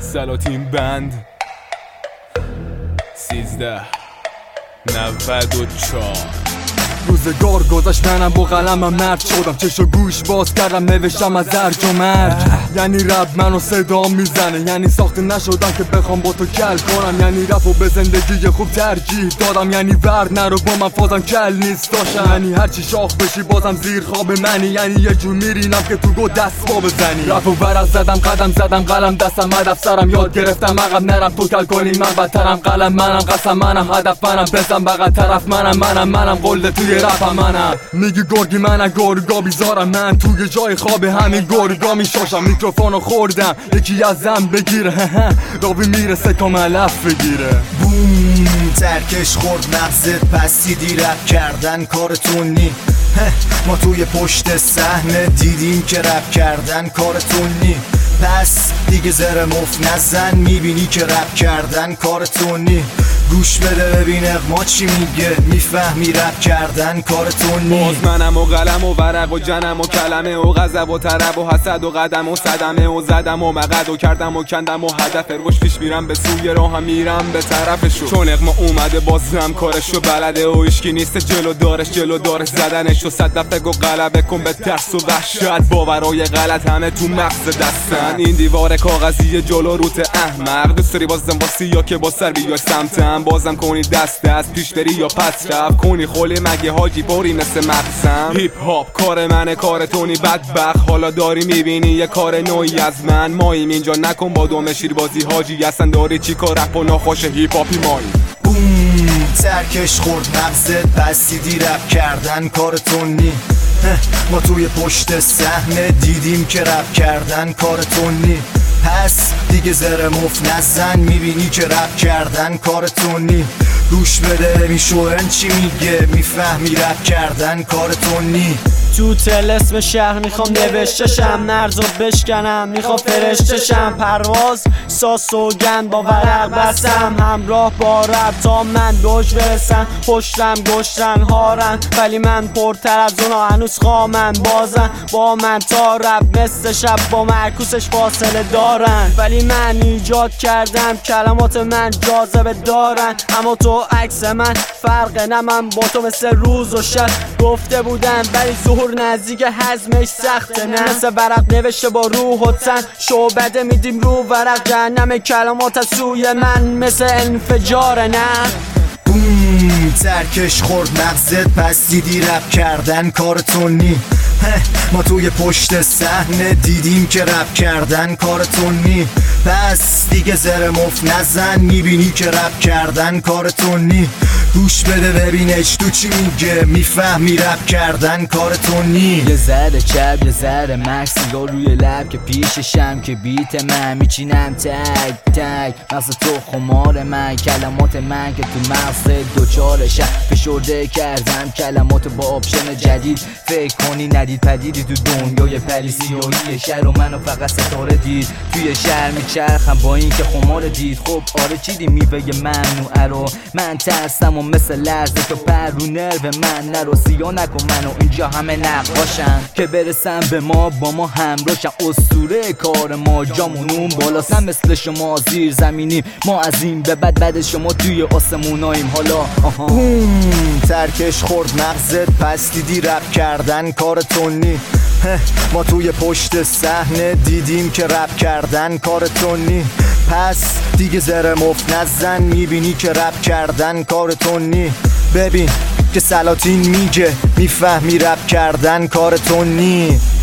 سلاطین بند 1394 روزگار گذشت منم با قلمم مرد شدم، چشو گوش باز کردم نوشتم از ارج و مرج. یعنی رب منو صدا میزنه، یعنی ساخته نشدم که بخوام با تو کل کنم، یعنی رپو به زندگی خوب ترجیح دادم، یعنی ورد نرو با من فازم کل نیست داشتم، یعنی هرچی شاخ بشی بازم زیر خواب منی، یعنی یه جور میرینم که تو گو دست با بزنی. رپو ورق زدم قدم زدم قلم دستم هدف سرم یاد گرفتم عقب نرم تو کل کنی من بدترم، قلم منم قسم منم هدف منم بزن بغل طرف منم قلده توی رپم منم. میگی گرگی منم گرگا بیزارم، من توی جای خواب همین گرگا میشاشم، میکروفونو خوردم یکی ازم بگیره راوی میرسه کام علف بگیره. بوم ترکش خورد مغزت پس دیدی رپ کردن کارتون نی، ما توی پشت صحنه دیدیم که رپ کردن کارتون نی، پس دیگه زر مفت نزن میبینی که رپ کردن کارتون نی. گوش بده ببین اقما چی میگه، میفهمی رپ کردن کارتون نی. باز منم و قلم و ورق و جنم و کلمه و غضب و طرب و حسد و قدم و صدمه و زدم و مقد و کردم و کندم و هدف روش پیش میرم به سوی راهم میرم به طرفشو، چون اقما اومده بازم کارشو بلده و ایشکی نیست جلو دارش زدنشو، 100 دفعه گو غلبه کن به ترس و وحشت، باورای غلط همه تو مغز دستن، این دیوار کاغذی جلو روت احمق، دوست داری بازم با سیا که با سر بیای سمتم، بازم کنی دست پیش بری یا پس رفت کنی خولی مگه حاجی باری مثل مقسم. هیپ هاپ کار منه کار تونی بدبخت، حالا داری میبینی یه کار نوعی از من، ماییم اینجا نکن با دوم شیر بازی حاجی، اصلا داری چی کار رپ و ناخوش هیپ هاپی ماییم. بوم ترکش خورد مغزت پس دیدی رپ کردن کارتون نی، ما توی پشت صحنه دیدیم که رپ کردن کارتون نی، پس دیگه زر مفت نزن میبینی که رپ کردن کارتون نی. گوش بده ببین شوهرن چی میگه، میفهمی رپ کردن کارتون نی. تو طلسم شهر میخوام نوشتشم، مرزو بشکنم میخوام فرشتشم، پرواز سوگند با ورق بستم، همراه با رب تا من دوش برسم، پشتم گشتن هارن ولی من پرتر از اونا هنوز خامن، بازن با من تا رب مثل شب با معکوسش فاصله دارن، ولی من ایجاد کردم کلمات من جاذبه دارن، اما تو عکس من فرق نه، من با تو مثل روز و شب گفته بودم ولی ظهور نزدیک هضمش سخته، نه مثل ورق نوشته با روح و تن، شعبده میدیم رو ورق جهنم کلمات از سوی من مثل انفجاره. نه بوم ترکش خورد مغزت پس دیدی رپ کردن کارتون نی، ما توی پشت صحنه دیدیم که رپ کردن کارتون نی، پس دیگه زر مفت نزن میبینی که رپ کردن کارتون نی. گوش بده ببینش تو چی میگه، میفهمی رپ کردن کارتون نی. یه ذره چپ یه ذره مکس یا روی لب که پیششم که بیت من میچینم تک مثل تو خمار من، کلمات من که تو مغز دوچارشم فشرده کردم کلمات با آپشن جدید، فکر کنی ندید پدیدی تو دنیای پلیسیایی شهر و منو فقط ستاره دید، توی شهر میچرخم با این که خمار دید، خب آره چیدی میوه ممنوعه رو من ترسم و مثل لرزه تو پر رو نرو من نرو، سیا نکن منو اینجا همه نقاشن که برسم به ما با ما همراهشن، اسطوره کار ما جامونون بالاست نه مثل شما زیر زمینیم، ما از این به بعد شما توی آسموناییم حالا. بوم ترکش خورد مغزت پس دیدی رپ کردن کارتون نی، ما توی پشت صحنه دیدیم که رپ کردن کارتون نی، پس دیگه زر مفت نزن میبینی که رپ کردن کارتون نی. ببین که سلاطین میگه میفهمی رپ کردن کارتون نی.